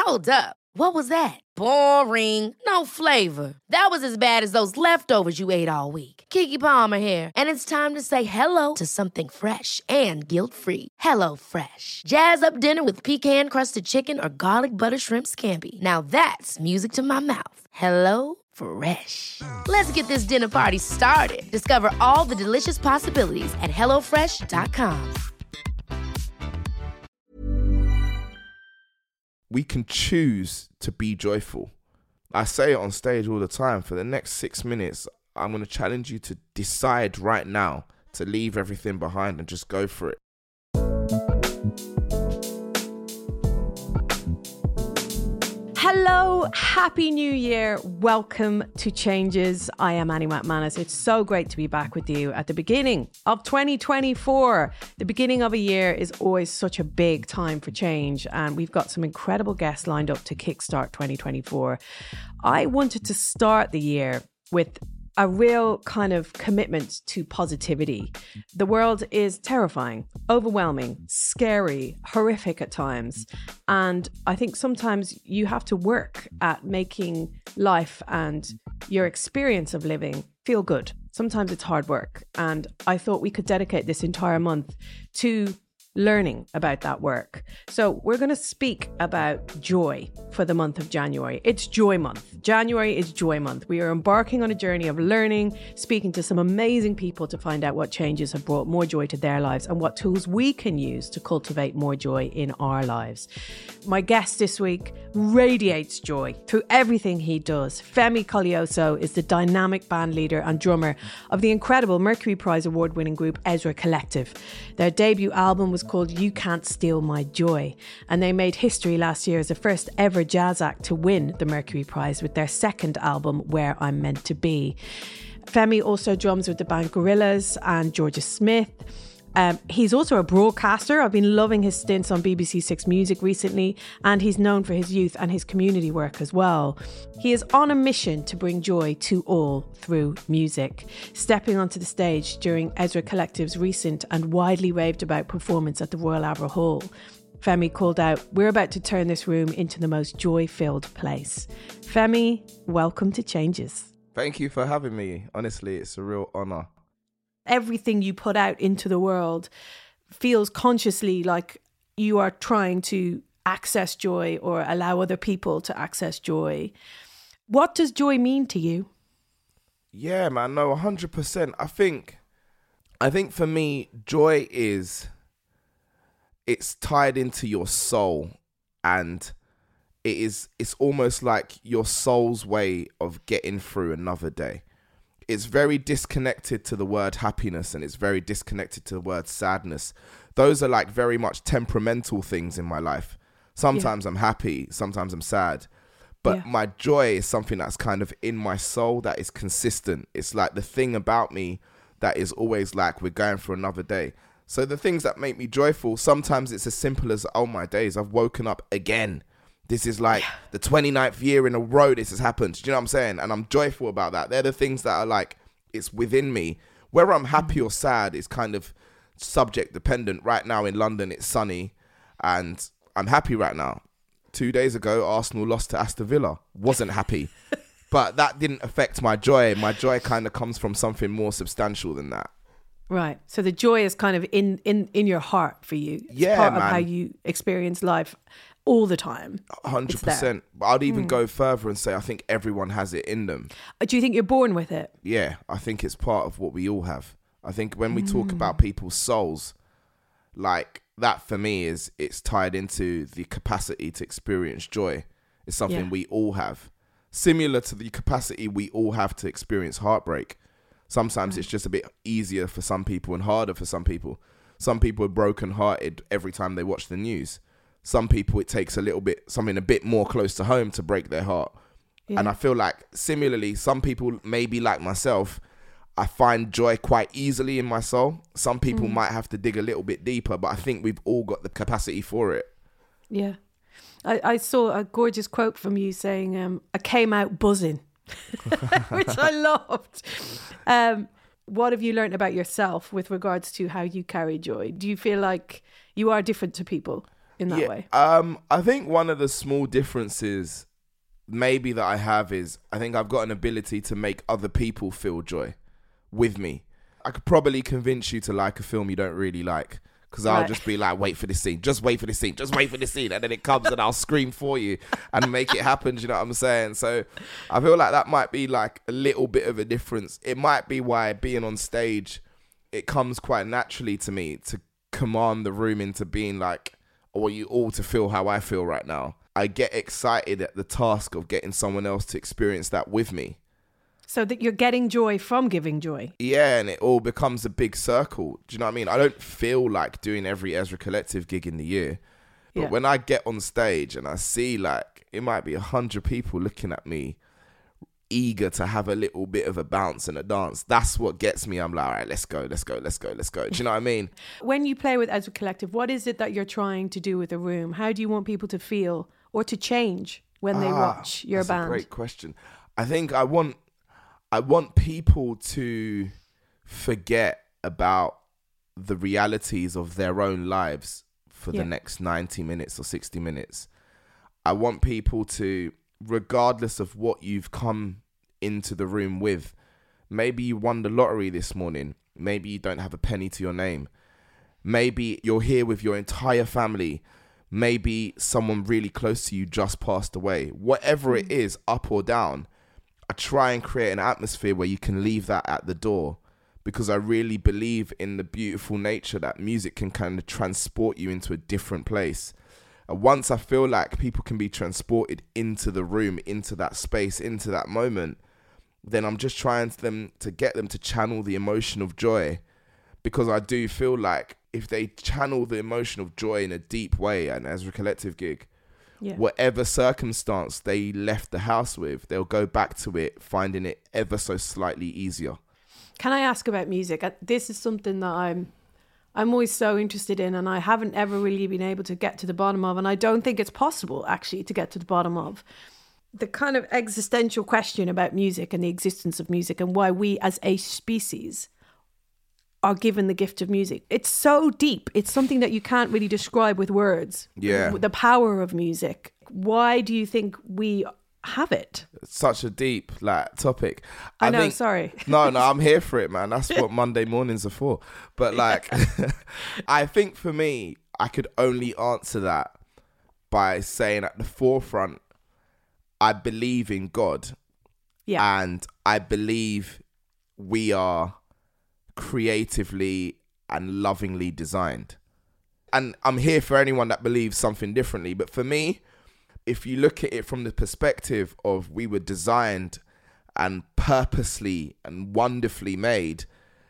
Hold up. What was that? Boring. No flavor. That was as bad as those leftovers you ate all week. Keke Palmer here, and it's time to say hello to something fresh and guilt-free. Hello Fresh. Jazz up dinner with pecan-crusted chicken or garlic butter shrimp scampi. Now that's music to my mouth. Hello Fresh. Let's get this dinner party started. Discover all the delicious possibilities at hellofresh.com. We can choose to be joyful. I say it on stage all the time. For the next 6 minutes, I'm going to challenge you to decide right now to leave everything behind and just go for it. Hello, Happy New Year. Welcome to Changes. I am Annie McManus. It's so great to be back with you at the beginning of 2024. The beginning of a year is always such a big time for change, and we've got some incredible guests lined up to kickstart 2024. I wanted to start the year with a real kind of commitment to positivity. The world is terrifying, overwhelming, scary, horrific at times. And I think sometimes you have to work at making life and your experience of living feel good. Sometimes it's hard work. And I thought we could dedicate this entire month to learning about that work. So we're going to speak about joy for the month of January. It's Joy Month. January is Joy Month. We are embarking on a journey of learning, speaking to some amazing people to find out what changes have brought more joy to their lives and what tools we can use to cultivate more joy in our lives. My guest this week radiates joy through everything he does. Femi Collioso is the dynamic band leader and drummer of the incredible Mercury Prize award-winning group Ezra Collective. Their debut album was called You Can't Steal My Joy, and they made history last year as the first ever jazz act to win the Mercury Prize with their second album, Where I'm Meant to Be. Femi also drums with the band Gorillaz and Georgia Smith. He's also a broadcaster. I've been loving his stints on BBC Six Music recently, and he's known for his youth and his community work as well. He is on a mission to bring joy to all through music, stepping onto the stage during Ezra Collective's recent and widely raved about performance at the Royal Albert Hall. Femi called out, "We're about to turn this room into the most joy-filled place." Femi, welcome to Changes. Thank you for having me. Honestly, it's a real honor. Everything you put out into the world feels consciously like you are trying to access joy or allow other people to access joy. What does joy mean to you? Yeah, man, no, 100%. I think for me, joy it's tied into your soul, and it's almost like your soul's way of getting through another day. It's very disconnected to the word happiness, and it's very disconnected to the word sadness. Those are like very much temperamental things in my life. Sometimes I'm happy, sometimes I'm sad. But my joy is something that's kind of in my soul that is consistent. It's like the thing about me that is always like, we're going for another day. So the things that make me joyful, sometimes it's as simple as, oh my days, I've woken up again. This is like the 29th year in a row this has happened. Do you know what I'm saying? And I'm joyful about that. They're the things that are like, it's within me. Whether I'm happy or sad is kind of subject dependent. Right now in London, it's sunny and I'm happy right now. 2 days ago, Arsenal lost to Aston Villa. Wasn't happy. But that didn't affect my joy. My joy kind of comes from something more substantial than that. Right. So the joy is kind of in your heart for you. It's part of how you experience life all the time. 100%. But I'd even go further and say I think everyone has it in them. Do you think you're born with it? Yeah, I think it's part of what we all have. I think when we talk about people's souls, like that for me it's tied into the capacity to experience joy. It's something we all have. Similar to the capacity we all have to experience heartbreak. Sometimes it's just a bit easier for some people and harder for some people. Some people are brokenhearted every time they watch the news. Some people, it takes something a bit more close to home to break their heart. Yeah. And I feel like similarly, some people maybe like myself, I find joy quite easily in my soul. Some people might have to dig a little bit deeper, but I think we've all got the capacity for it. Yeah. I saw a gorgeous quote from you saying, I came out buzzing, which I loved. What have you learned about yourself with regards to how you carry joy? Do you feel like you are different to people? in that way? I think one of the small differences maybe that I have is I think I've got an ability to make other people feel joy with me. I could probably convince you to like a film you don't really like, because I'll just be like, wait for this scene, just wait for this scene, just wait for this scene, and then it comes and I'll scream for you and make it happen. Do you know what I'm saying? So I feel like that might be like a little bit of a difference. It might be why being on stage, it comes quite naturally to me to command the room into being like, I want you all to feel how I feel right now. I get excited at the task of getting someone else to experience that with me. So that you're getting joy from giving joy. Yeah, and it all becomes a big circle. Do you know what I mean? I don't feel like doing every Ezra Collective gig in the year. But when I get on stage and I see like, it might be 100 people looking at me, eager to have a little bit of a bounce and a dance, that's what gets me. I'm like, all right, let's go. Do you know what I mean? When you play with Ezra Collective, what is it that you're trying to do with the room? How do you want people to feel or to change when they watch your band? That's a great question. I think I want people to forget about the realities of their own lives for the next 90 minutes or 60 minutes. I want people to, regardless of what you've come into the room with, maybe you won the lottery this morning, maybe you don't have a penny to your name, maybe you're here with your entire family, maybe someone really close to you just passed away, whatever it is, up or down, I try and create an atmosphere where you can leave that at the door, because I really believe in the beautiful nature that music can kind of transport you into a different place. And once I feel like people can be transported into the room, into that space, into that moment, then I'm just trying to get them to channel the emotion of joy, because I do feel like if they channel the emotion of joy in a deep way, and Ezra Collective gig, whatever circumstance they left the house with, they'll go back to it, finding it ever so slightly easier. Can I ask about music? This is something that I'm always so interested in, and I haven't ever really been able to get to the bottom of, and I don't think it's possible actually to get to the bottom of the kind of existential question about music and the existence of music and why we as a species are given the gift of music. It's so deep. It's something that you can't really describe with words. Yeah. The power of music. Why do you think we have it? It's such a deep topic. I know, sorry. No, I'm here for it, man. That's what Monday mornings are for. But I think for me, I could only answer that by saying at the forefront, I believe in God. Yeah. And I believe we are creatively and lovingly designed. And I'm here for anyone that believes something differently. But for me, if you look at it from the perspective of we were designed and purposely and wonderfully made,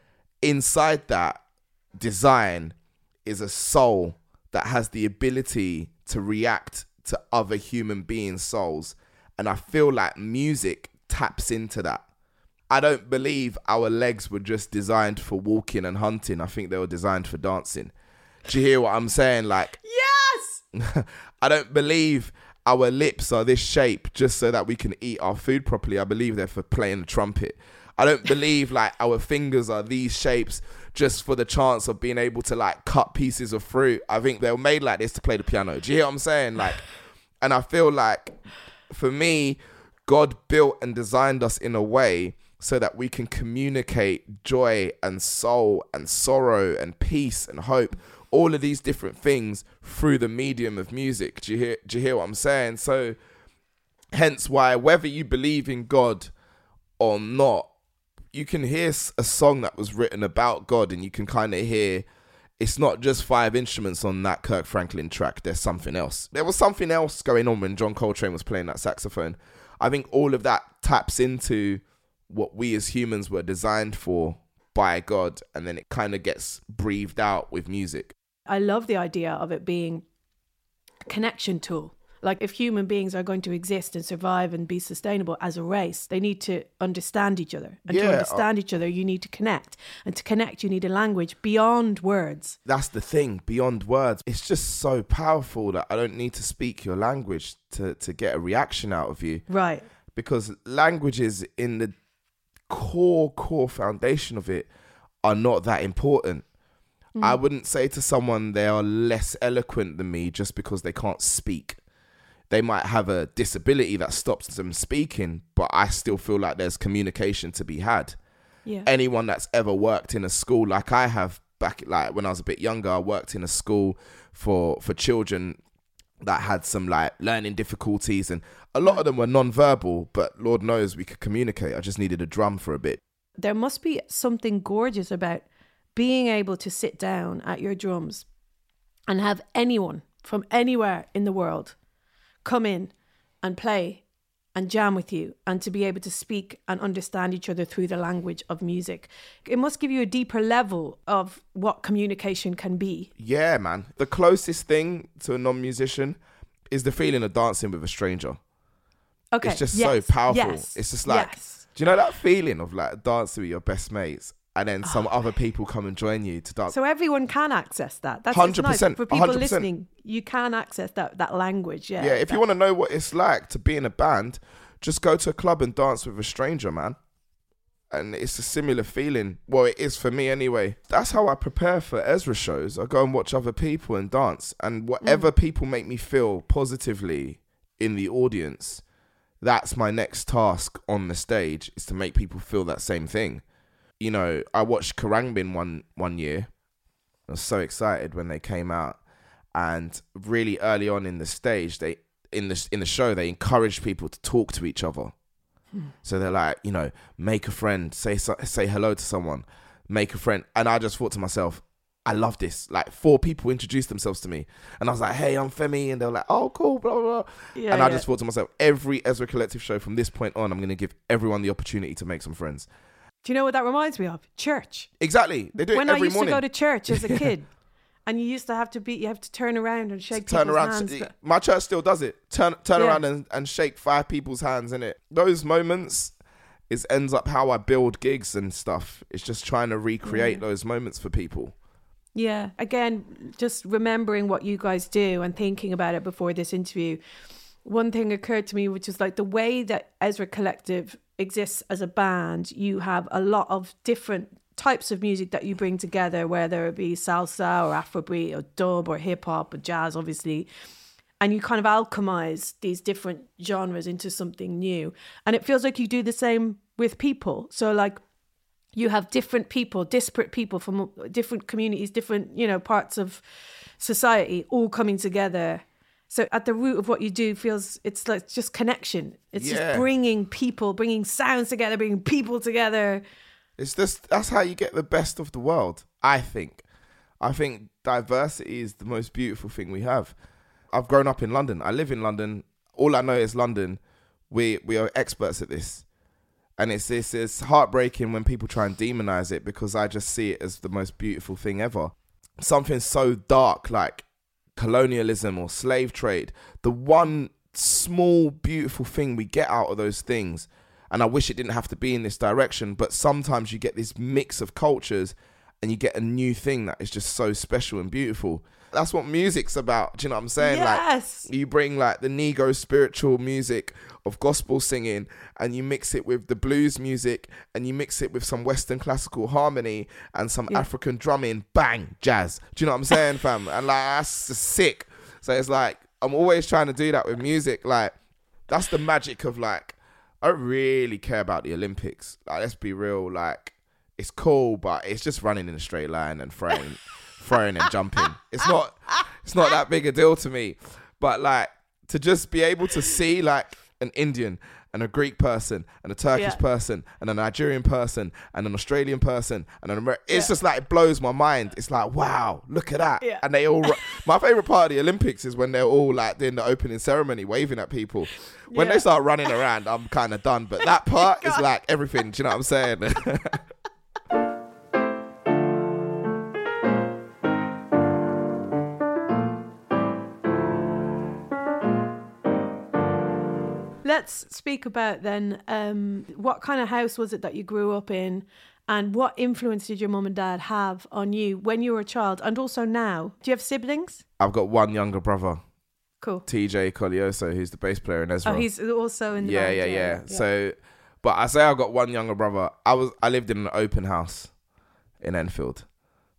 inside that design is a soul that has the ability to react to other human beings' souls. And I feel like music taps into that. I don't believe our legs were just designed for walking and hunting. I think they were designed for dancing. Do you hear what I'm saying? Yes! I don't believe our lips are this shape just so that we can eat our food properly. I believe they're for playing the trumpet. I don't believe our fingers are these shapes just for the chance of being able to cut pieces of fruit. I think they were made like this to play the piano. Do you hear what I'm saying? And I feel like for me, God built and designed us in a way so that we can communicate joy and soul and sorrow and peace and hope, all of these different things through the medium of music. Do you hear what I'm saying? So hence why, whether you believe in God or not, you can hear a song that was written about God, and you can kind of hear it's not just 5 instruments on that Kirk Franklin track. There's something else. There was something else going on when John Coltrane was playing that saxophone. I think all of that taps into what we as humans were designed for by God, and then it kind of gets breathed out with music. I love the idea of it being a connection tool. Like, if human beings are going to exist and survive and be sustainable as a race, they need to understand each other. And to understand each other, you need to connect. And to connect, you need a language beyond words. That's the thing, beyond words. It's just so powerful that I don't need to speak your language to get a reaction out of you. Right. Because languages in the core foundation of it are not that important. I wouldn't say to someone they are less eloquent than me just because they can't speak. They might have a disability that stops them speaking, but I still feel like there's communication to be had. Yeah. Anyone that's ever worked in a school like I have back, like when I was a bit younger, I worked in a school for children that had some like learning difficulties, and a lot of them were non-verbal, but Lord knows we could communicate. I just needed a drum for a bit. There must be something gorgeous about being able to sit down at your drums and have anyone from anywhere in the world come in and play and jam with you, and to be able to speak and understand each other through the language of music. It must give you a deeper level of what communication can be. Yeah, man. The closest thing to a non-musician is the feeling of dancing with a stranger. Okay. It's just so powerful. Yes. It's just like, do you know that feeling of like dancing with your best mates and then some other people come and join you to dance? So everyone can access that. That's 100%. nice. For people 100%. listening, you can access that language. Yeah. Yeah, if you want to know what it's like to be in a band, just go to a club and dance with a stranger, man. And it's a similar feeling. Well, it is for me anyway. That's how I prepare for Ezra shows. I go and watch other people and dance. And whatever people make me feel positively in the audience, that's my next task on the stage, is to make people feel that same thing. You know, I watched Karangbin one year. I was so excited when they came out. And really early on in the stage, in the show, they encouraged people to talk to each other. So they're like, you know, make a friend, say hello to someone, make a friend. And I just thought to myself, I love this. Like 4 people introduced themselves to me. And I was like, hey, I'm Femi. And they were like, oh, cool, blah, blah, blah. Yeah, and I just thought to myself, every Ezra Collective show from this point on, I'm going to give everyone the opportunity to make some friends. Do you know what that reminds me of? Church. Exactly. They do it every morning. When I used to go to church as a kid, and you used to have to turn around and shake people's hands. My church still does it. Turn around and shake 5 people's hands, innit? Those moments ends up how I build gigs and stuff. It's just trying to recreate those moments for people. Yeah. Again, just remembering what you guys do and thinking about it before this interview, one thing occurred to me, which is like the way that Ezra Collective exists as a band, you have a lot of different types of music that you bring together, whether it be salsa or Afrobeat or dub or hip hop or jazz, obviously. And you kind of alchemize these different genres into something new. And it feels like you do the same with people. So like you have different people, disparate people from different communities, different, you know, parts of society all coming together. So at the root of what you do it's like just connection. It's just bringing sounds together, bringing people together. That's how you get the best of the world, I think. I think diversity is the most beautiful thing we have. I've grown up in London. I live in London. All I know is London. We are experts at this. And it's heartbreaking when people try and demonize it, because I just see it as the most beautiful thing ever. Something so dark like colonialism or slave trade, the one small beautiful thing we get out of those things, and I wish it didn't have to be in this direction, but sometimes you get this mix of cultures and you get a new thing that is just so special and beautiful. That's what music's about. Do you know what I'm saying? Yes. Like you bring like the Negro spiritual music of gospel singing, and you mix it with the blues music, and you mix it with some Western classical harmony and some African drumming, bang, jazz. Do you know what I'm saying, fam? And like, that's just sick. So it's like, I'm always trying to do that with music. Like, that's the magic of like, I don't really care about the Olympics. Like, let's be real. Like, it's cool, but it's just running in a straight line and throwing and jumping. It's not that big a deal to me. But like, to just be able to see like an Indian and a Greek person and a Turkish person and a Nigerian person and an Australian person and an American, it's just like, it blows my mind. It's like, wow, look at that. And they all, my favorite part of the Olympics is when they're all like doing the opening ceremony, waving at people. When they start running around, I'm kind of done. But that part is like everything. Do you know what I'm saying? Let's speak about then what kind of house was it that you grew up in, and what influence did your mum and dad have on you when you were a child and also now? Do you have siblings? I've got one younger brother. Cool. TJ Colioso, who's the bass player in Ezra. Oh, he's also in the band. Yeah. So, but I say I've got one younger brother. I lived in an open house in Enfield.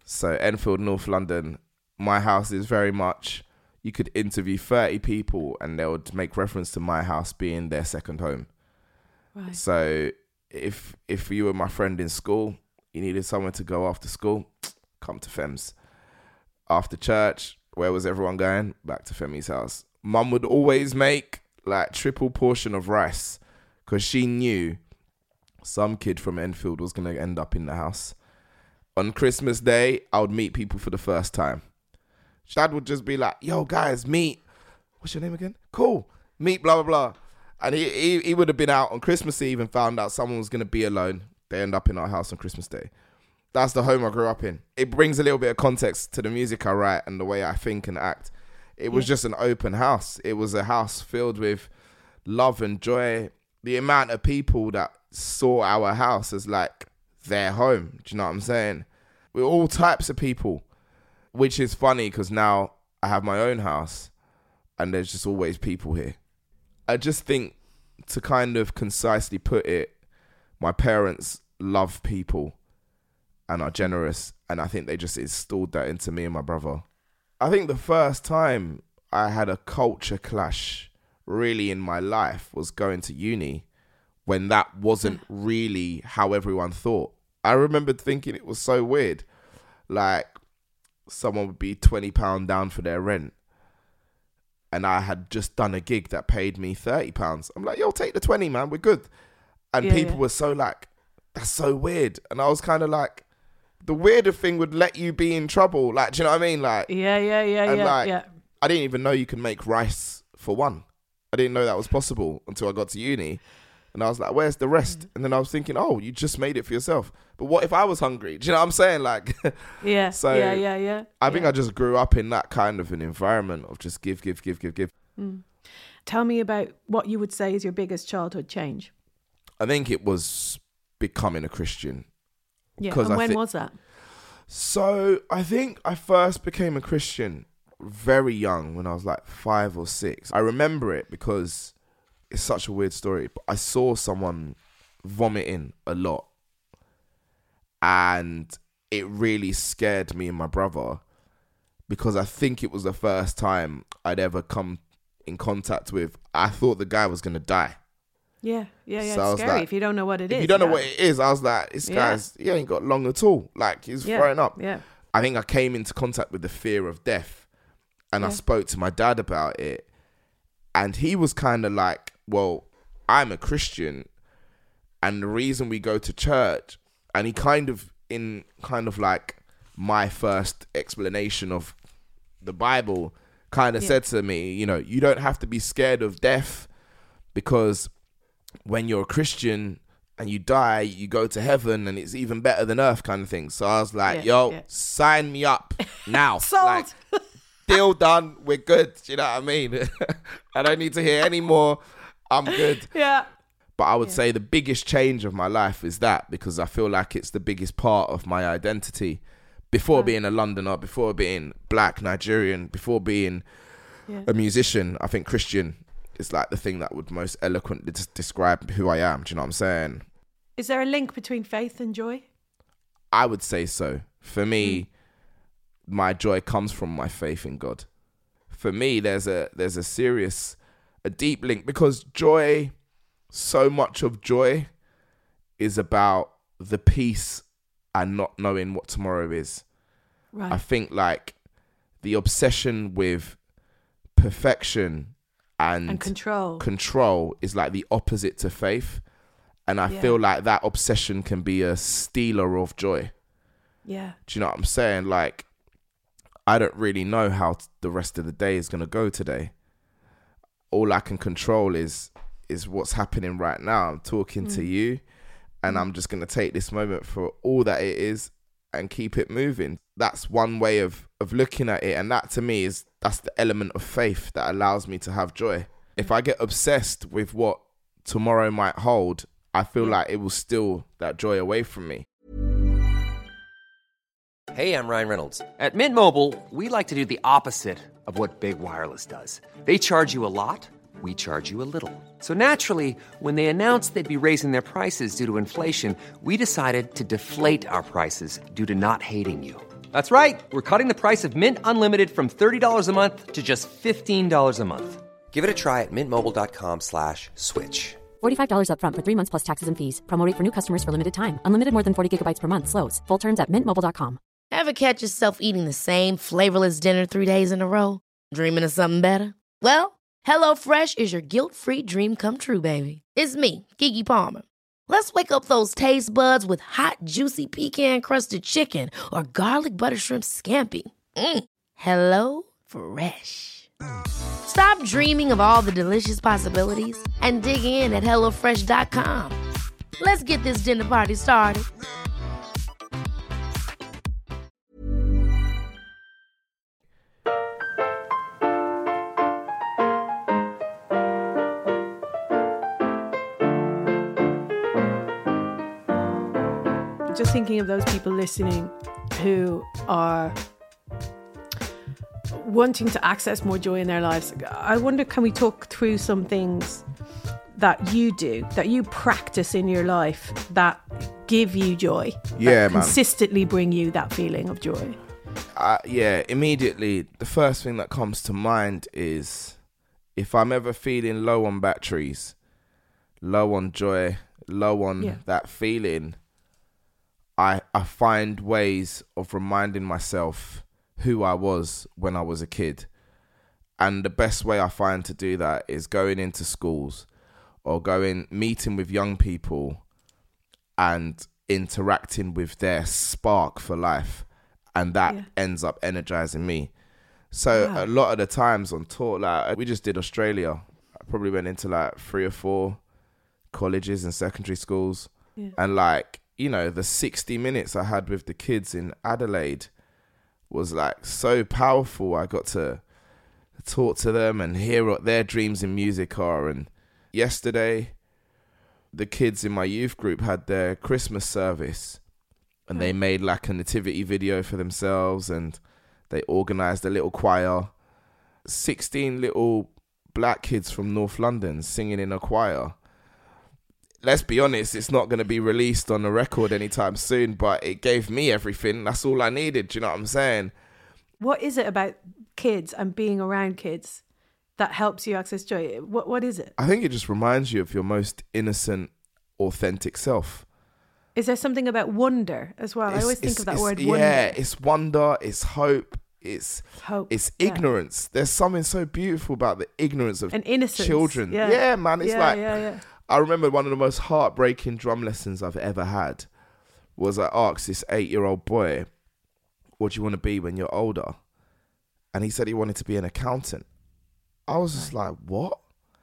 So Enfield, North London, my house is very much, you could interview 30 people and they would make reference to my house being their second home. Right. So if you were my friend in school, you needed somewhere to go after school, come to Fem's. After church, where was everyone going? Back to Femi's house. Mum would always make like triple portion of rice because she knew some kid from Enfield was going to end up in the house. On Christmas Day, I would meet people for the first time. Dad would just be like, yo, guys, meet. What's your name again? Cool. Meet blah, blah, blah. And he would have been out on Christmas Eve and found out someone was going to be alone. They end up in our house on Christmas Day. That's the home I grew up in. It brings a little bit of context to the music I write and the way I think and act. It was just an open house. It was a house filled with love and joy. The amount of people that saw our house as like their home. Do you know what I'm saying? We're all types of people, which is funny because now I have my own house and there's just always people here. I just think, to kind of concisely put it, my parents love people and are generous, and I think they just installed that into me and my brother. I think the first time I had a culture clash really in my life was going to uni, when that wasn't really how everyone thought. I remember thinking it was so weird. Like, someone would be £20 down for their rent, and I had just done a gig that paid me £30. I'm like, yo, take the 20, man, we're good. And people were so like, that's so weird. And I was kind of like, the weirder thing would let you be in trouble. Like, do you know what I mean? Like, I didn't even know you can make rice for one. I didn't know that was possible until I got to uni. And I was like, where's the rest? And then I was thinking, oh, you just made it for yourself. But what if I was hungry? Do you know what I'm saying? Like, I think I just grew up in that kind of an environment of just give. Tell me about what you would say is your biggest childhood change. I think it was becoming a Christian. Yeah, and when was that? So I think I first became a Christian very young, when I was like 5 or 6. I remember it because it's such a weird story, but I saw someone vomiting a lot, and it really scared me and my brother, because I think it was the first time I'd ever come in contact with, I thought the guy was going to die. Yeah. So it's scary like, if you don't know what it is. If you don't know what it is, I was like, this guy's, he ain't got long at all. Like, he's throwing up. Yeah. I think I came into contact with the fear of death, and I spoke to my dad about it, and he was kind of like, well, I'm a Christian, and the reason we go to church, and he kind of like my first explanation of the Bible kind of said to me, you know, you don't have to be scared of death, because when you're a Christian and you die, you go to heaven, and it's even better than earth, kind of thing. So I was like, sign me up now. Sold. Like, deal done. We're good. You know what I mean? I don't need to hear any more. I'm good. Yeah. But I would say the biggest change of my life is that, because I feel like it's the biggest part of my identity. Before being a Londoner, before being black, Nigerian, before being a musician, I think Christian is like the thing that would most eloquently describe who I am. Do you know what I'm saying? Is there a link between faith and joy? I would say so. For me, my joy comes from my faith in God. For me, there's a deep link, because joy, so much of joy is about the peace and not knowing what tomorrow is. Right. I think like the obsession with perfection and control is like the opposite to faith. And I feel like that obsession can be a stealer of joy. Yeah. Do you know what I'm saying? Like, I don't really know how the rest of the day is going to go today. All I can control is what's happening right now. I'm talking to you, and I'm just going to take this moment for all that it is and keep it moving. That's one way of looking at it. And that, to me, that's the element of faith that allows me to have joy. If I get obsessed with what tomorrow might hold, I feel like it will steal that joy away from me. Hey, I'm Ryan Reynolds. At Mint Mobile, we like to do the opposite of what Big Wireless does. They charge you a lot, we charge you a little. So naturally, when they announced they'd be raising their prices due to inflation, we decided to deflate our prices due to not hating you. That's right. We're cutting the price of Mint Unlimited from $30 a month to just $15 a month. Give it a try at mintmobile.com/switch. $45 up front for 3 months plus taxes and fees. Promo rate for new customers for limited time. Unlimited more than 40 gigabytes per month. Slows full terms at mintmobile.com. Ever catch yourself eating the same flavorless dinner 3 days in a row? Dreaming of something better? Well, HelloFresh is your guilt-free dream come true, baby. It's me, Keke Palmer. Let's wake up those taste buds with hot, juicy pecan-crusted chicken or garlic butter shrimp scampi. Hello Fresh. Stop dreaming of all the delicious possibilities and dig in at HelloFresh.com. Let's get this dinner party started. Just thinking of those people listening who are wanting to access more joy in their lives. I wonder, can we talk through some things that you do, that you practice in your life that give you joy? Yeah, that consistently bring you that feeling of joy? Yeah, immediately the first thing that comes to mind is if I'm ever feeling low on batteries, low on joy, low on that feeling, I find ways of reminding myself who I was when I was a kid. And the best way I find to do that is going into schools or meeting with young people and interacting with their spark for life. And that ends up energizing me. So a lot of the times on tour, like we just did Australia. I probably went into like 3 or 4 colleges and secondary schools. Yeah. And like, you know, the 60 minutes I had with the kids in Adelaide was like so powerful. I got to talk to them and hear what their dreams in music are. And yesterday, the kids in my youth group had their Christmas service and they made like a nativity video for themselves and they organised a little choir. 16 little black kids from North London singing in a choir. Let's be honest, it's not going to be released on a record anytime soon, but it gave me everything. That's all I needed. Do you know what I'm saying? What is it about kids and being around kids that helps you access joy? What is it? I think it just reminds you of your most innocent, authentic self. Is there something about wonder as well? I always think of that word wonder. Yeah, it's wonder, it's hope, it's ignorance. There's something so beautiful about the ignorance of children. Yeah, man, it's I remember one of the most heartbreaking drum lessons I've ever had was I asked this 8-year-old boy, what do you want to be when you're older? And he said he wanted to be an accountant. I was just like, what?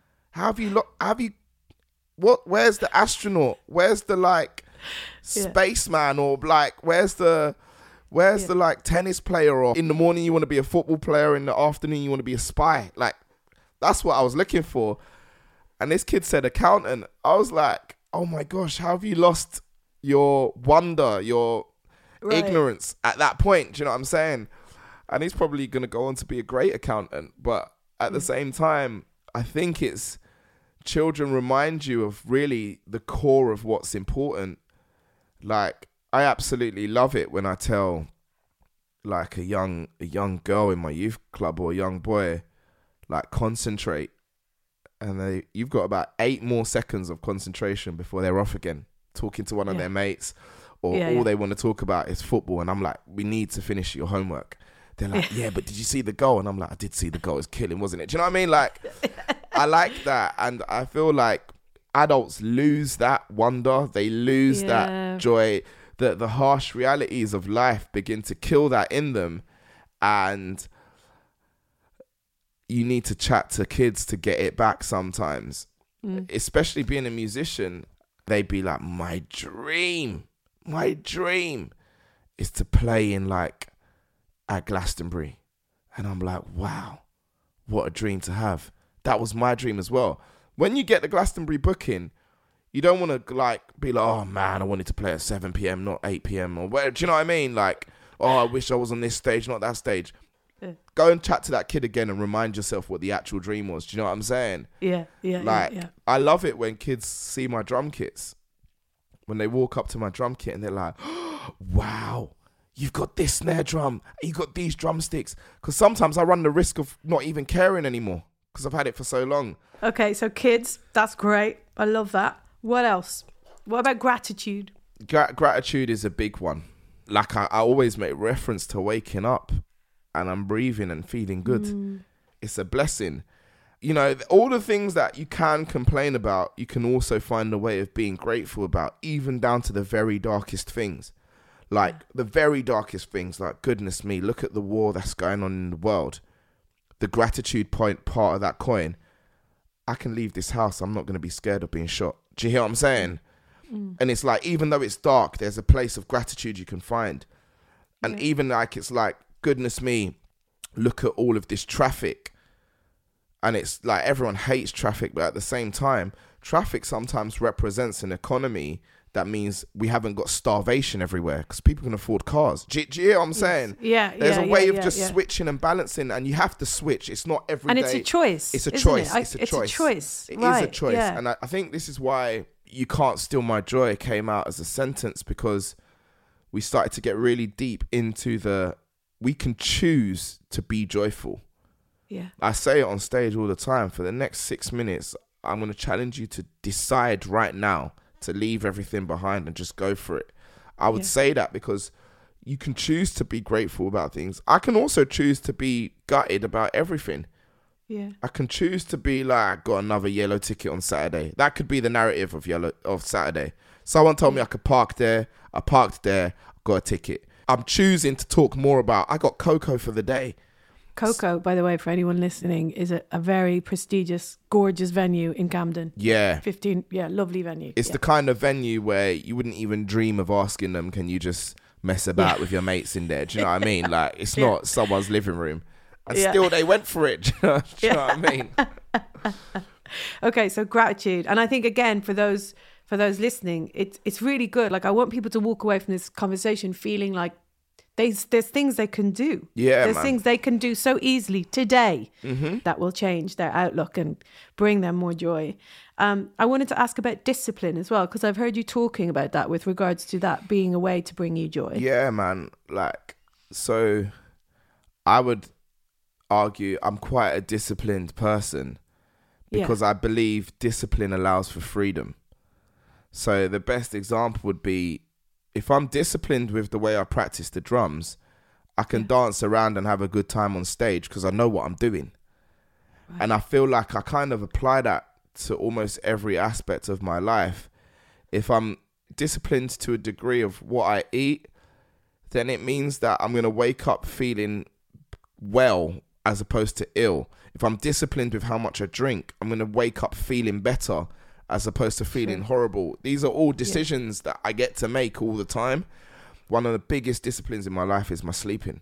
Where's the astronaut? Where's the like spaceman or like, where's the like tennis player, or in the morning you want to be a football player, in the afternoon you want to be a spy? Like, that's what I was looking for. And this kid said accountant. I was like, oh my gosh, how have you lost your wonder, your ignorance at that point? Do you know what I'm saying? And he's probably going to go on to be a great accountant. But at the same time, I think it's children remind you of really the core of what's important. Like, I absolutely love it when I tell like a young girl in my youth club or a young boy, like, concentrate. And you've got about 8 more seconds of concentration before they're off again, talking to one of their mates, or all they want to talk about is football. And I'm like, we need to finish your homework. They're like, yeah, but did you see the goal? And I'm like, I did see the goal. It was killing, wasn't it? Do you know what I mean? Like, I like that. And I feel like adults lose that wonder. They lose that joy. The harsh realities of life begin to kill that in them. And you need to chat to kids to get it back sometimes. Especially being a musician, they'd be like, my dream is to play in like at Glastonbury. And I'm like, wow, what a dream to have. That was my dream as well. When you get the Glastonbury booking, you don't want to like be like, oh man, I wanted to play at 7 p.m, not 8 p.m. or where. Do you know what I mean? Like, oh, I wish I was on this stage, not that stage. Go and chat to that kid again and remind yourself what the actual dream was. Do you know what I'm saying? Yeah. I love it when kids see my drum kits. When they walk up to my drum kit and they're like, oh, wow, you've got this snare drum, you've got these drumsticks. Because sometimes I run the risk of not even caring anymore because I've had it for so long. Okay, so kids, that's great. I love that. What else? What about gratitude? Gratitude is a big one. Like I always make reference to waking up and I'm breathing and feeling good. It's a blessing. You know, all the things that you can complain about, you can also find a way of being grateful about, even down to the very darkest things. Like the very darkest things, like, goodness me, look at the war that's going on in the world. The gratitude part of that coin, I can leave this house. I'm not going to be scared of being shot. Do you hear what I'm saying? And it's like, even though it's dark, there's a place of gratitude you can find. And even like, it's like, goodness me, look at all of this traffic. And it's like, everyone hates traffic, but at the same time, traffic sometimes represents an economy that means we haven't got starvation everywhere because people can afford cars. Do you hear what I'm saying? Yeah. There's a way of just switching and balancing, and you have to switch. It's not every day. And it's a choice. It's a choice. It's a choice. It is a choice. Yeah. And I think this is why "You Can't Steal My Joy" came out as a sentence, because we started to get really deep into we can choose to be joyful. Yeah. I say it on stage all the time. For the next 6 minutes, I'm going to challenge you to decide right now to leave everything behind and just go for it. I would say that because you can choose to be grateful about things. I can also choose to be gutted about everything. Yeah. I can choose to be like, I got another yellow ticket on Saturday. That could be the narrative of Saturday. Someone told me I could park there. I parked there, got a ticket. I'm choosing to talk more about, I got Coco for the day. Coco, by the way, for anyone listening, is a very prestigious, gorgeous venue in Camden. Yeah. Lovely venue. It's the kind of venue where you wouldn't even dream of asking them, can you just mess about with your mates in there? Do you know what I mean? Like, it's not someone's living room. And still they went for it. Do you know what I mean? Okay, so gratitude. And I think, again, for those listening, it's really good. Like, I want people to walk away from this conversation feeling like there's things they can do. Yeah, there's things they can do so easily today that will change their outlook and bring them more joy. I wanted to ask about discipline as well, because I've heard you talking about that with regards to that being a way to bring you joy. Yeah, man. Like, so I would argue I'm quite a disciplined person because I believe discipline allows for freedom. So the best example would be, if I'm disciplined with the way I practice the drums, I can dance around and have a good time on stage because I know what I'm doing. Right. And I feel like I kind of apply that to almost every aspect of my life. If I'm disciplined to a degree of what I eat, then it means that I'm going to wake up feeling well as opposed to ill. If I'm disciplined with how much I drink, I'm going to wake up feeling better as opposed to feeling horrible. These are all decisions that I get to make all the time. One of the biggest disciplines in my life is my sleeping.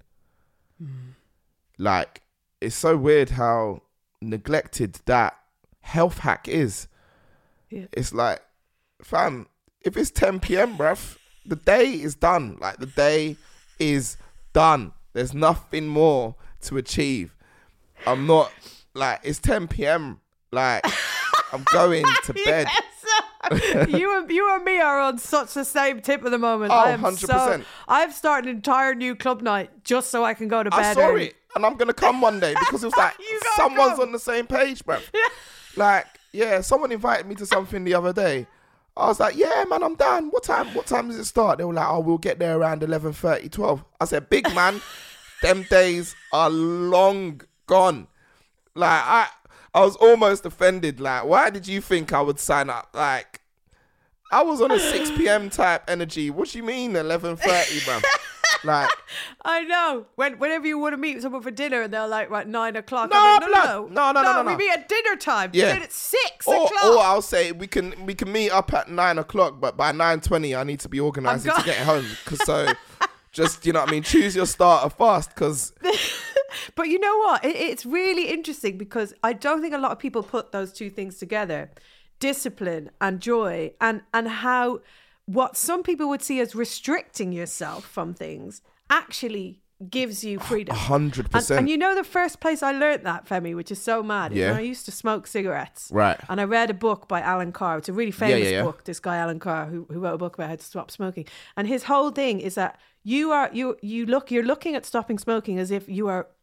Like, it's so weird how neglected that health hack is. Yeah. It's like, fam, if it's 10 p.m, bruv, the day is done. Like, the day is done. There's nothing more to achieve. I'm not, like, it's 10 p.m, like, I'm going to bed. Yes, you and me are on such the same tip at the moment. Oh, 100%. I've started an entire new club night just so I can go to bed. I saw it, and I'm going to come one day because it was like, someone's on the same page, bruv. Yeah. Like, someone invited me to something the other day. I was like, yeah, man, I'm down. What time does it start? They were like, oh, we'll get there around 11:30, 12. I said, big man, them days are long gone. Like, I was almost offended. Like, why did you think I would sign up? Like, I was on a 6 p.m. type energy. What do you mean 11:30, man? Like, I know. Whenever you want to meet someone for dinner and they're like, right, 9 o'clock. No, I'm like, no. We meet at dinner time. Yeah. Then it's 6 or, o'clock. Or I'll say we can meet up at 9 o'clock, but by 9:20 I need to be organising to get home. Cause so, just, you know what I mean? Choose your starter fast, because... But you know what? It's really interesting because I don't think a lot of people put those two things together. Discipline and joy, and how what some people would see as restricting yourself from things actually gives you freedom. 100%. And you know the first place I learned that, Femi, which is so mad, is when I used to smoke cigarettes. Right. And I read a book by Alan Carr. It's a really famous book, this guy Alan Carr, who wrote a book about how to stop smoking. And his whole thing is that you're looking at stopping smoking as if you are,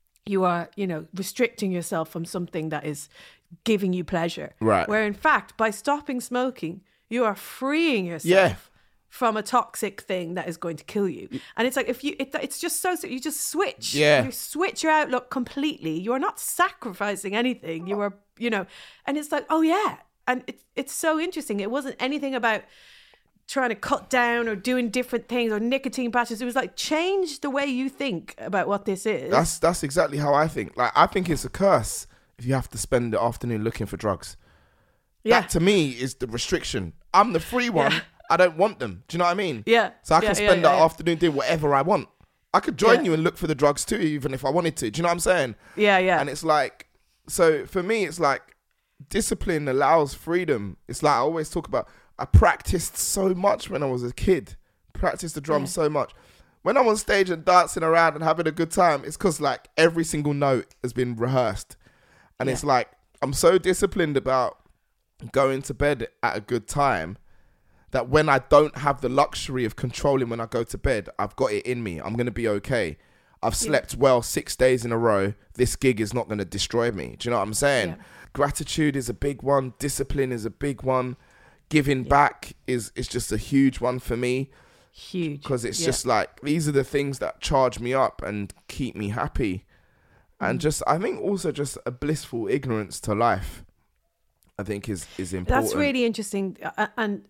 restricting yourself from something that is giving you pleasure. Right. Where in fact, by stopping smoking, you are freeing yourself from a toxic thing that is going to kill you. And it's like, it's just so, you just switch. Yeah. You switch your outlook completely. You are not sacrificing anything. You are, and it's like, oh yeah. And it's so interesting. It wasn't anything about trying to cut down or doing different things or nicotine patches. It was like, change the way you think about what this is. That's exactly how I think. Like, I think it's a curse if you have to spend the afternoon looking for drugs. Yeah. That to me is the restriction. I'm the free one. Yeah. I don't want them. Do you know what I mean? Yeah. So I can spend the afternoon doing whatever I want. I could join you and look for the drugs too, even if I wanted to. Do you know what I'm saying? Yeah, yeah. And it's like, so for me, it's like discipline allows freedom. It's like I always talk about, I practiced so much when I was a kid. Practiced the drums so much. When I'm on stage and dancing around and having a good time, it's because like every single note has been rehearsed. And it's like, I'm so disciplined about going to bed at a good time that when I don't have the luxury of controlling when I go to bed, I've got it in me. I'm going to be okay. I've slept well 6 days in a row. This gig is not going to destroy me. Do you know what I'm saying? Yeah. Gratitude is a big one. Discipline is a big one. Giving back is just a huge one for me. Huge. Because it's just like, these are the things that charge me up and keep me happy. And just, I think also just a blissful ignorance to life, I think is important. That's really interesting. And,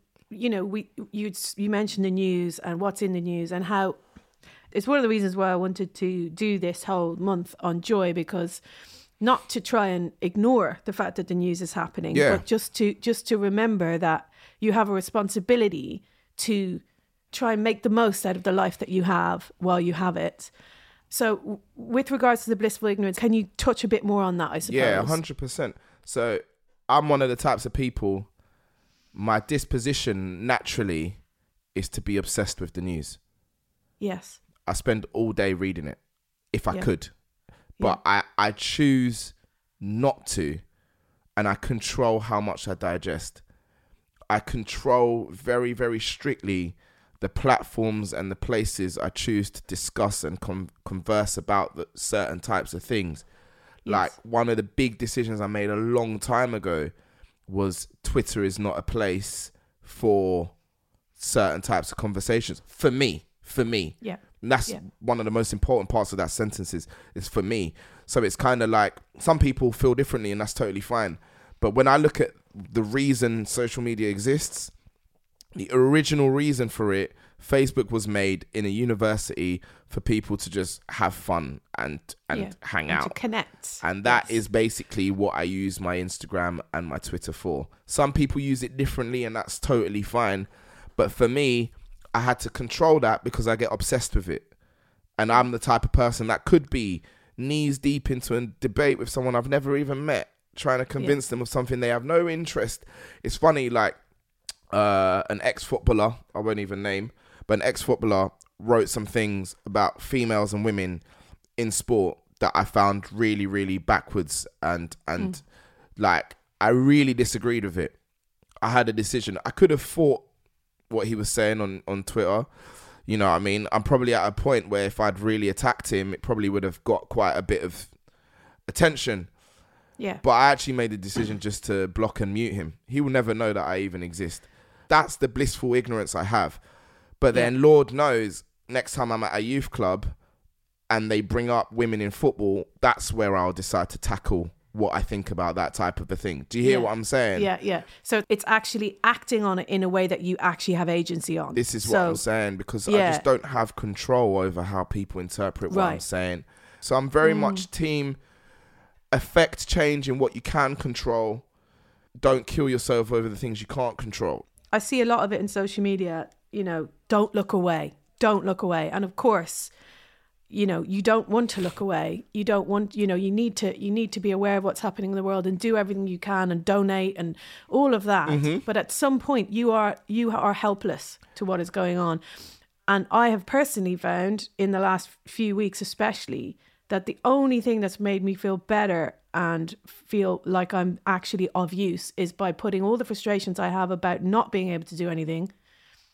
you mentioned the news and what's in the news and how it's one of the reasons why I wanted to do this whole month on joy, because not to try and ignore the fact that the news is happening, but just to remember that you have a responsibility to try and make the most out of the life that you have while you have it. So with regards to the blissful ignorance, can you touch a bit more on that, I suppose? Yeah, 100%. So I'm one of the types of people, my disposition naturally is to be obsessed with the news. Yes. I spend all day reading it, if I could. But I choose not to, and I control how much I digest. I control very, very strictly the platforms and the places I choose to discuss and converse about certain types of things. Yes. Like, one of the big decisions I made a long time ago was Twitter is not a place for certain types of conversations. For me. Yeah. And that's one of the most important parts of that sentence is for me. So it's kind of like, some people feel differently and that's totally fine. But when I look at the reason social media exists, the original reason for it, Facebook was made in a university for people to just have fun and hang out. To connect. And that is basically what I use my Instagram and my Twitter for. Some people use it differently and that's totally fine. But for me, I had to control that because I get obsessed with it. And I'm the type of person that could be knees deep into a debate with someone I've never even met, trying to convince them of something they have no interest. It's funny, like an ex-footballer, I won't even name, but an ex-footballer wrote some things about females and women in sport that I found really, really backwards and like, I really disagreed with it. I had a decision. I could have fought what he was saying on Twitter. You know what I mean? I'm probably at a point where if I'd really attacked him, it probably would have got quite a bit of attention. Yeah. But I actually made the decision just to block and mute him. He will never know that I even exist. That's the blissful ignorance I have. But then Lord knows, next time I'm at a youth club and they bring up women in football, that's where I'll decide to tackle what I think about that type of a thing. Do you hear what I'm saying? Yeah. So it's actually acting on it in a way that you actually have agency on. This is what I'm saying, because I just don't have control over how people interpret what I'm saying. So I'm very much team affect change in what you can control. Don't kill yourself over the things you can't control. I see a lot of it in social media, don't look away. Don't look away. And of course, you don't want to look away. You don't want, you need to be aware of what's happening in the world and do everything you can and donate and all of that. Mm-hmm. But at some point you are helpless to what is going on. And I have personally found in the last few weeks, especially, that the only thing that's made me feel better and feel like I'm actually of use is by putting all the frustrations I have about not being able to do anything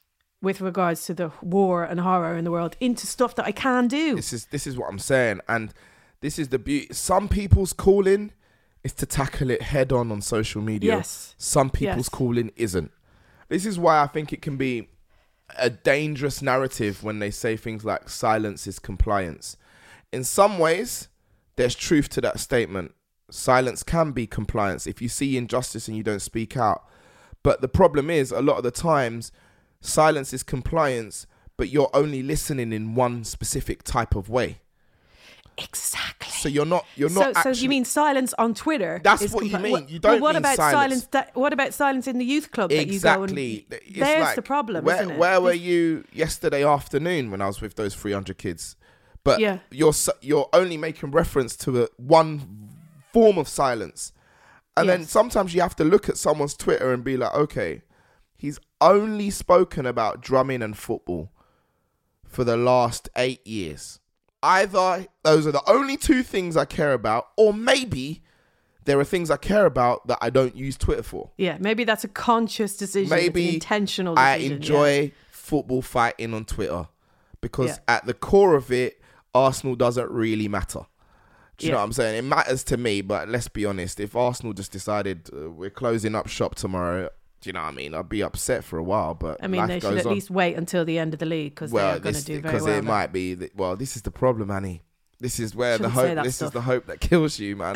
with regards to the war and horror in the world into stuff that I can do. This is what I'm saying, and this is the beauty. Some people's calling is to tackle it head on social media. Yes. Some people's calling isn't. This is why I think it can be a dangerous narrative when they say things like silence is compliance. In some ways, there's truth to that statement. Silence can be compliance if you see injustice and you don't speak out. But the problem is, a lot of the times, silence is compliance, but you're only listening in one specific type of way. Exactly. So you're not So actually... you mean silence on Twitter? That's what you mean. You don't what mean about silence. What about silence in the youth club that you go and... It's There's like, the problem, where, isn't it? Where were you yesterday afternoon when I was with those 300 kids? But Yeah. you're only making reference to one form of silence. And then sometimes you have to look at someone's Twitter and be like, okay, he's only spoken about drumming and football for the last 8 years. Either those are the only two things I care about, or maybe there are things I care about that I don't use Twitter for. Yeah, maybe that's a conscious decision. Maybe it's an intentional I decision. enjoy football fighting on Twitter because at the core of it, Arsenal doesn't really matter. Do you know what I'm saying? It matters to me, but let's be honest. If Arsenal just decided we're closing up shop tomorrow, do you know what I mean? I'd be upset for a while, but I mean, they should at least wait until the end of the league because they're going to do very well. Because it might be. This is the problem, Annie. This is where Shouldn't the say hope. that This stuff. is the hope that kills you, man.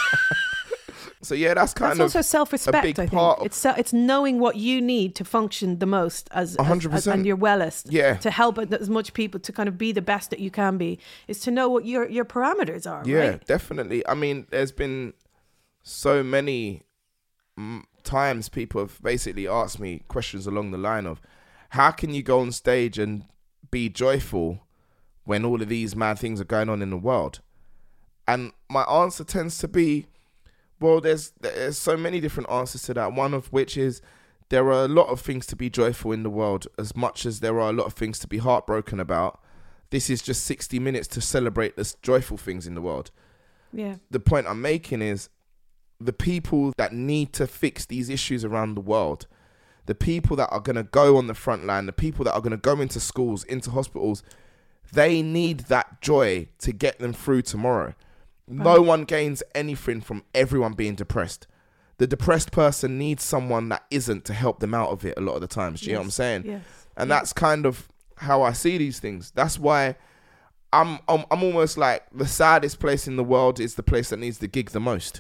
So yeah, that's That's of also self-respect. a big I think part. it's knowing what you need to function the most as 100%. and your wellest. Yeah. To help as much people to kind of be the best that you can be is to know what your parameters are. Yeah, right? definitely. I mean, there's been so many times people have basically asked me questions along the line of, how can you go on stage and be joyful when all of these mad things are going on in the world? And my answer tends to be, well, there's so many different answers to that. One of which is there are a lot of things to be joyful in the world, as much as there are a lot of things to be heartbroken about. This is just 60 minutes to celebrate the joyful things in the world. Yeah. The point I'm making is the people that need to fix these issues around the world, the people that are going to go on the front line, the people that are going to go into schools, into hospitals, they need that joy to get them through tomorrow. No one gains anything from everyone being depressed. The depressed person needs someone that isn't to help them out of it a lot of the times. Do you know what I'm saying? Yes. And that's kind of how I see these things. That's why I'm almost like the saddest place in the world is the place that needs the gig the most.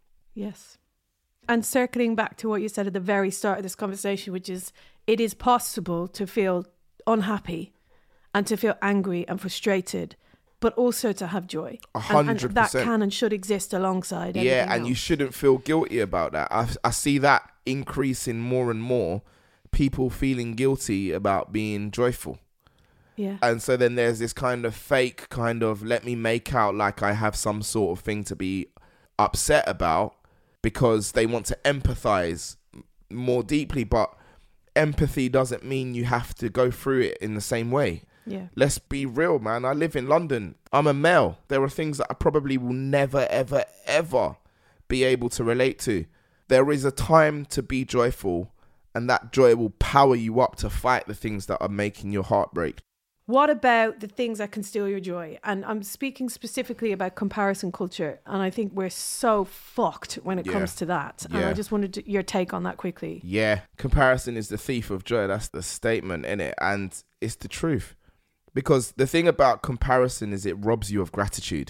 Yes. And circling back to what you said at the very start of this conversation, which is it is possible to feel unhappy and to feel angry and frustrated, but also to have joy. 100%. And that can and should exist alongside everything Yeah, and else. you shouldn't feel guilty about that. I see that increasing more and more, people feeling guilty about being joyful. Yeah. And so then there's this kind of fake kind of let me make out like I have some sort of thing to be upset about because they want to empathize more deeply. But empathy doesn't mean you have to go through it in the same way. Yeah. Let's be real, man. I live in London. I'm a male. There are things that I probably will never, ever, ever be able to relate to. There is a time to be joyful, and that joy will power you up to fight the things that are making your heart break. What about the things that can steal your joy? And I'm speaking specifically about comparison culture. And I think we're so fucked when it comes to that. And Yeah. I just wanted your take on that quickly. Yeah, comparison is the thief of joy. That's the statement, innit? And it's the truth. Because the thing about comparison is it robs you of gratitude.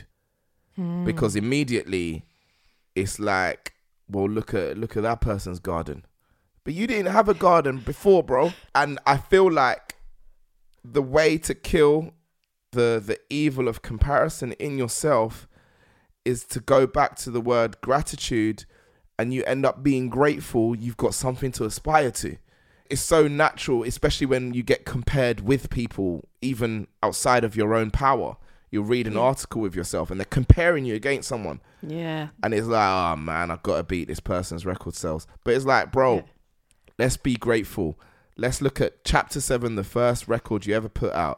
Because immediately it's like, well, look at that person's garden. But you didn't have a garden before, bro. And I feel like the way to kill the evil of comparison in yourself is to go back to the word gratitude, and you end up being grateful you've got something to aspire to. It's so natural, especially when you get compared with people, even outside of your own power. You'll read an article with yourself and they're comparing you against someone. Yeah. And it's like, oh man, I've got to beat this person's record sales. But it's like, bro, let's be grateful. Let's look at Chapter 7, the first record you ever put out.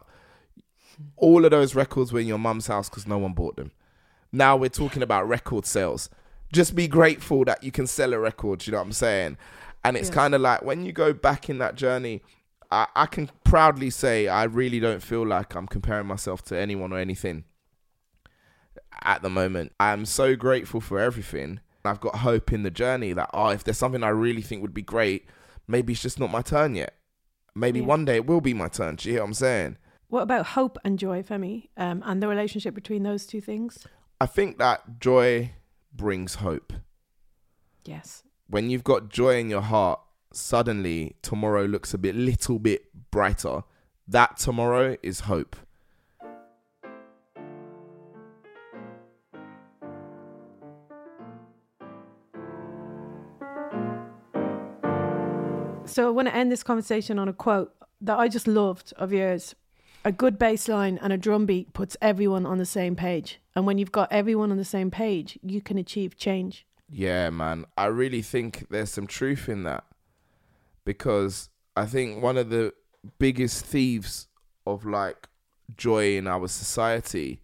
All of those records were in your mum's house because no one bought them. Now we're talking about record sales. Just be grateful that you can sell a record, you know what I'm saying? And it's kind of like when you go back in that journey, I can proudly say I really don't feel like I'm comparing myself to anyone or anything at the moment. I'm so grateful for everything. I've got hope in the journey that, if there's something I really think would be great, maybe it's just not my turn yet. Maybe one day it will be my turn. Do you hear what I'm saying? What about hope and joy, Femi, and the relationship between those two things? I think that joy brings hope. Yes. When you've got joy in your heart, suddenly tomorrow looks a little bit brighter. That tomorrow is hope. So I want to end this conversation on a quote that I just loved of yours. A good bass line and a drum beat puts everyone on the same page. And when you've got everyone on the same page, you can achieve change. Yeah, man. I really think there's some truth in that. Because I think one of the biggest thieves of like joy in our society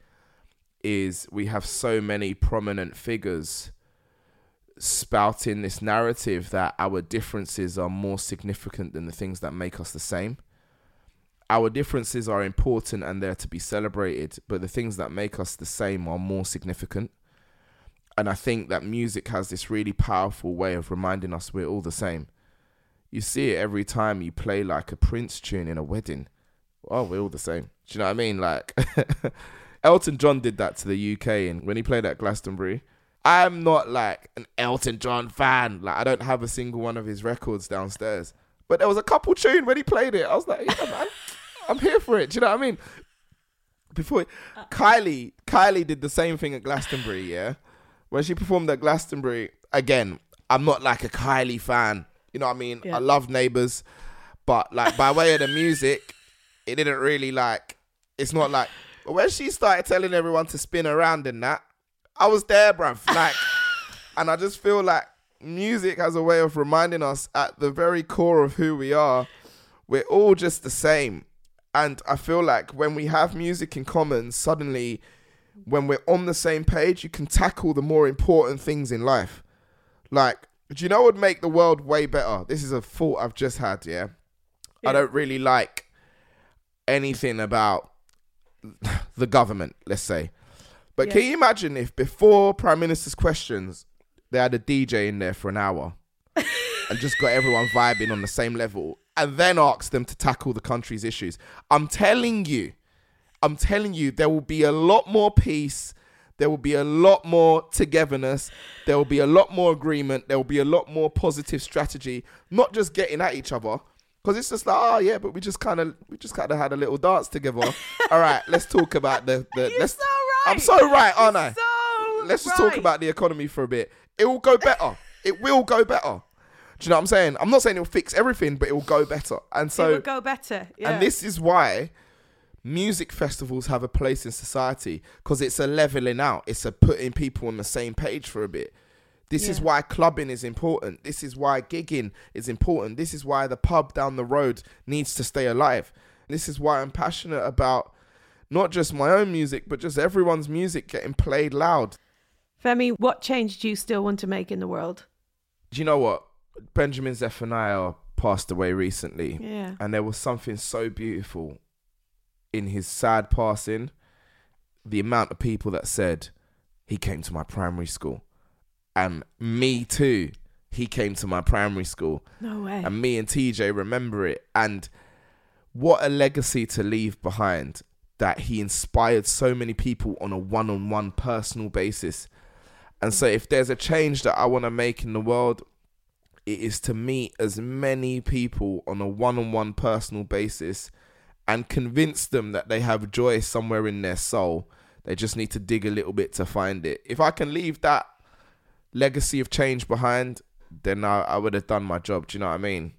is we have so many prominent figures spouting this narrative that our differences are more significant than the things that make us the same. Our differences are important and they're to be celebrated, but the things that make us the same are more significant. And I think that music has this really powerful way of reminding us we're all the same. You see it every time you play like a Prince tune in a wedding. Oh, we're all the same. Do you know what I mean? Like Elton John did that to the UK, and when he played at Glastonbury, I'm not like an Elton John fan. Like I don't have a single one of his records downstairs. But there was a couple tune when he played it. I was like, yeah, man, I'm here for it. Do you know what I mean? Before Kylie did the same thing at Glastonbury, yeah? When she performed at Glastonbury, again, I'm not like a Kylie fan. You know what I mean? Yeah. I love Neighbours. But like by way of the music, it didn't really like, it's not like, but when she started telling everyone to spin around and that, I was there, bruv. Like, and I just feel like music has a way of reminding us at the very core of who we are, we're all just the same. And I feel like when we have music in common, suddenly when we're on the same page, you can tackle the more important things in life. Like, do you know what would make the world way better? This is a thought I've just had, yeah? I don't really like anything about the government, let's say. But can you imagine if before Prime Minister's questions, they had a DJ in there for an hour and just got everyone vibing on the same level and then asked them to tackle the country's issues? I'm telling you, there will be a lot more peace. There will be a lot more togetherness. There will be a lot more agreement. There will be a lot more positive strategy, not just getting at each other. Because it's just like, but we just kind of had a little dance together. All right, let's talk about the You're let's, so right. I'm so right, aren't I? So let's just talk about the economy for a bit. It will go better. It will go better. Do you know what I'm saying? I'm not saying it'll fix everything, but it will go better. And so it will go better. Yeah. And this is why music festivals have a place in society, because it's a leveling out. It's a putting people on the same page for a bit. This is why clubbing is important. This is why gigging is important. This is why the pub down the road needs to stay alive. This is why I'm passionate about not just my own music, but just everyone's music getting played loud. Femi, what change do you still want to make in the world? Do you know what? Benjamin Zephaniah passed away recently. Yeah. And there was something so beautiful in his sad passing. The amount of people that said, he came to my primary school. And me too. He came to my primary school. No way. And me and TJ remember it. And what a legacy to leave behind, that he inspired so many people on a one-on-one personal basis. And so if there's a change that I want to make in the world, it is to meet as many people on a one-on-one personal basis and convince them that they have joy somewhere in their soul. They just need to dig a little bit to find it. If I can leave that legacy of change behind, then I would have done my job. Do you know what I mean?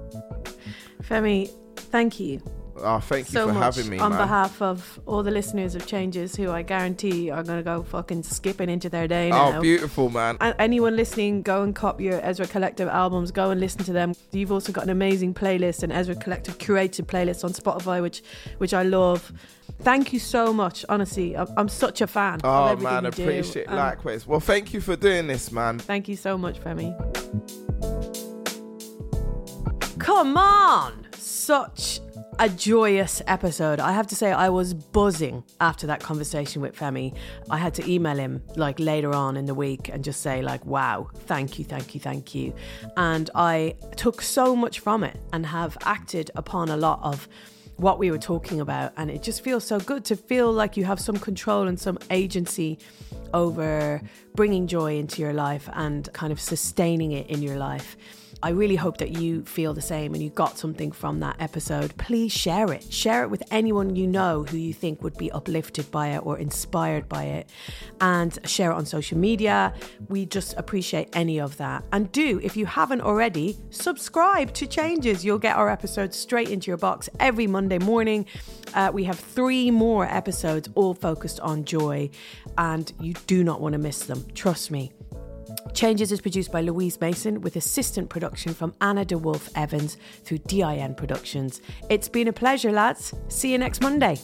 Femi, thank you. Oh, thank you so for much having me, on man. behalf of all the listeners of Changes, who I guarantee are going to go fucking skipping into their day now. Oh, beautiful, man. And anyone listening, go and cop your Ezra Collective albums. Go and listen to them. You've also got an amazing playlist, an Ezra Collective curated playlist on Spotify, which I love. Thank you so much. Honestly, I'm such a fan. Oh, of everything man, you appreciate it. do. Likewise. Well, thank you for doing this, man. Thank you so much, Femi. Come on! Such a joyous episode. I have to say, I was buzzing after that conversation with Femi. I had to email him like later on in the week and just say like, wow, thank you. And I took so much from it and have acted upon a lot of what we were talking about. And it just feels so good to feel like you have some control and some agency over bringing joy into your life and kind of sustaining it in your life. I really hope that you feel the same and you got something from that episode. Please share it. Share it with anyone you know who you think would be uplifted by it or inspired by it. And share it on social media. We just appreciate any of that. And do, if you haven't already, subscribe to Changes. You'll get our episodes straight into your box every Monday morning. We have 3 more episodes all focused on joy. And you do not want to miss them. Trust me. Changes is produced by Louise Mason with assistant production from Anna DeWolf Evans through DIN Productions. It's been a pleasure, lads. See you next Monday.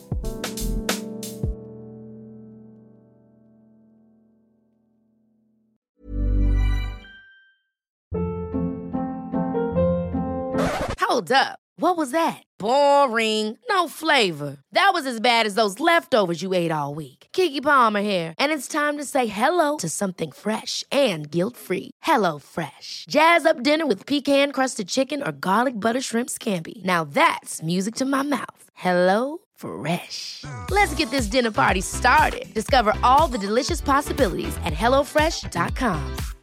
Hold up. What was that? Boring. No flavor. That was as bad as those leftovers you ate all week. Keke Palmer here, and it's time to say hello to something fresh and guilt-free. Hello Fresh. Jazz up dinner with pecan-crusted chicken or garlic butter shrimp scampi. Now that's music to my mouth. Hello Fresh. Let's get this dinner party started. Discover all the delicious possibilities at HelloFresh.com.